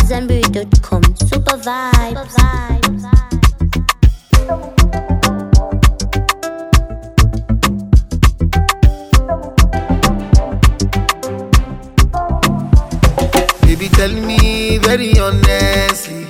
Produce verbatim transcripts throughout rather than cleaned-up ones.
Zenberry dot com. Super vibes. Baby, tell me very honestly,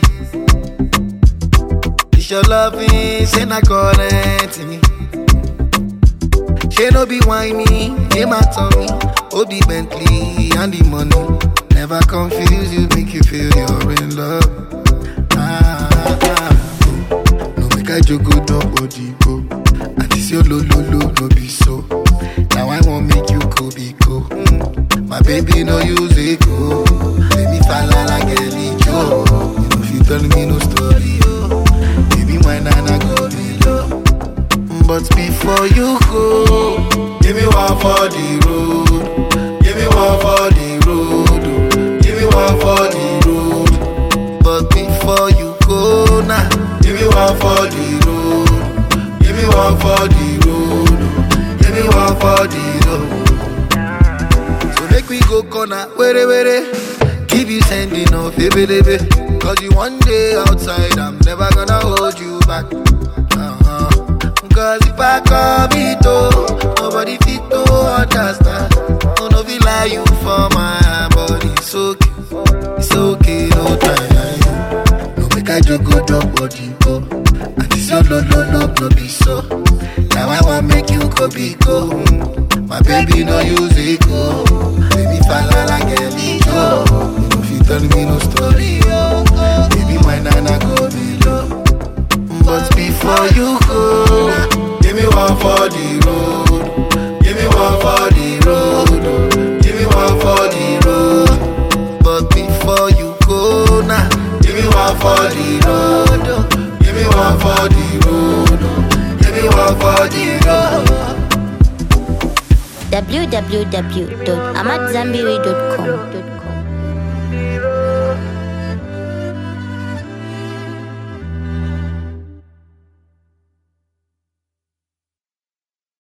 is your loving say na current me? She no be whiny, name my tummy, oh the Bentley and the money. Never confuse you, make you feel you're in love. Ah, ah, ah. No make I joke, no body go. And this your lo lo lo no be so. Now I won't make you go be go. Mm. My baby no use it go. Let me fall like a Joe. You know if you tell me no story, oh. Baby my nana go below. But before you go, give me one for the road. Give me one for the road. Give me one for the road. But before you go now, give me one for the road. Give me one for the road. Give me one for the road. So make we go corner, were were. Keep you sending off, baby, baby. Cause you one day outside, I'm never gonna hold you back. Uh-huh. Cause if I come it oh, nobody fit to understand. Oh no, feel like you for my body. It's okay, it's okay, no time. No make I joke, go drop body go. And this your no, no, no, no be so. Now I want make you go be go. My baby no use it go. Baby fall like a Joe. No fit tell me no story, oh. Baby my nana go below. But before you go, give me one for the road. Give me one for the road. Give me one for the road. But before you go now, give me one for the road. Give me one for the road. Give me one for the road. w w w dot ahmad zenberry dot com